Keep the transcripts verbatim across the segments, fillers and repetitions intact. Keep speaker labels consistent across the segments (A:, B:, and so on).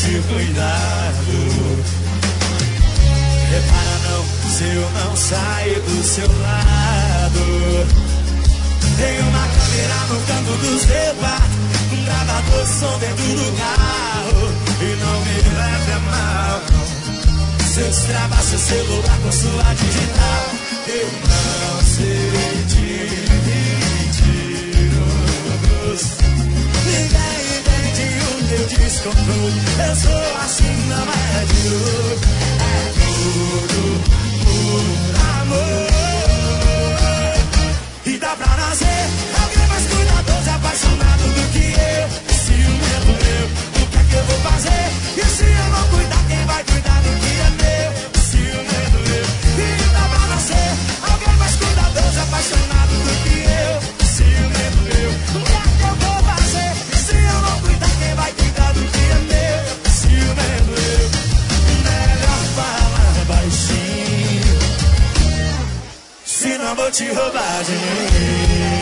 A: de cuidado. Repara não, se eu não sair do seu lado. Tem uma câmera no canto do seu quarto, um gravador de som dentro do carro. E não me leve a mal, se eu destravar seu celular com sua digital. Eu não sei dividir o gosto. Ninguém entende o meu descontrole. Eu sou assim, não é de novo. É tudo por amor. E dá pra nascer alguém mais cuidadoso, apaixonado do que eu. Ciumento eu, o que é que eu vou fazer? E se eu não cuidar, quem vai cuidar do que é meu? Ciumento eu. E dá pra nascer alguém mais cuidadoso, apaixonado do que eu. Ciumento eu, o que é que eu vou fazer? E se eu não cuidar, quem vai cuidar do que é meu? Ciumento eu. Melhor falar baixinho, senão vou te roubar de mim.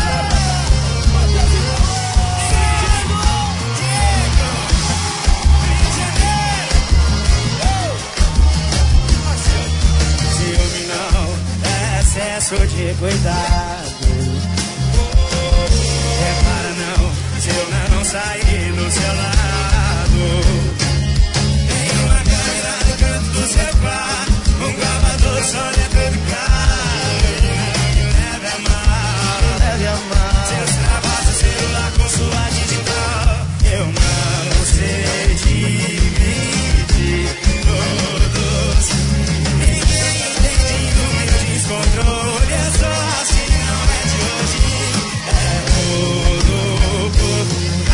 A: Ciúme não é excesso de cuidado. Repara não, se eu não sair do seu lado. Tem uma câmera no canto do seu quarto, um gravador só dentro do carro. Leve a mal, leve a mal. Se eu destravar seu celular com sua digital. Eu não sei dividir todos. Ninguém entende o meu descontrole. Eu sou assim, não é de hoje. É tudo por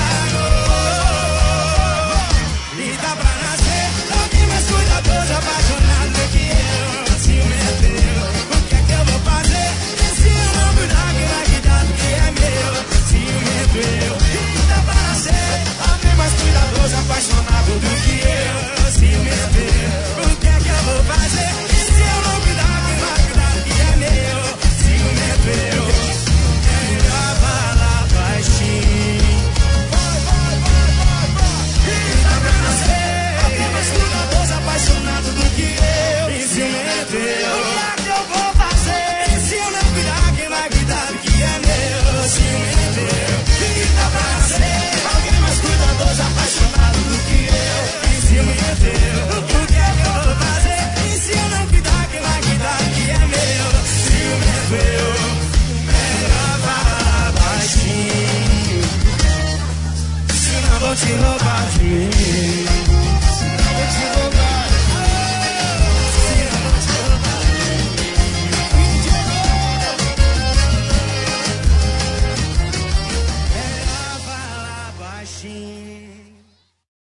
A: amor. E dá pra nascer alguém mais cuidadoso, apaixonado do que eu. Ciumento eu, o que é que eu vou fazer? E se eu não cuidar, quem vai cuidar do que é meu? Ciumento eu. E dá pra nascer alguém mais cuidadoso, apaixonado do que eu. Ciumento eu, o que é que eu vou fazer? E se eu não cuidar, quem vai cuidar do que é meu? Ciumento eu. É melhor falar baixinho. Vai, vai, vai, vai, vai. E dá pra nascer alguém mais cuidadoso, apaixonado do que eu. E ciumento eu. O que é que eu vou fazer? E se eu não cuidar, quem vai cuidar do que é meu? Ciumento eu. E dá pra nascer alguém mais cuidadoso, apaixonado do que eu. E ciumento eu. O que é que eu vou fazer? E se eu não cuidar, quem vai cuidar do que é meu? Ciumento eu. Melhor falar baixinho, senão vou te roubar de mim.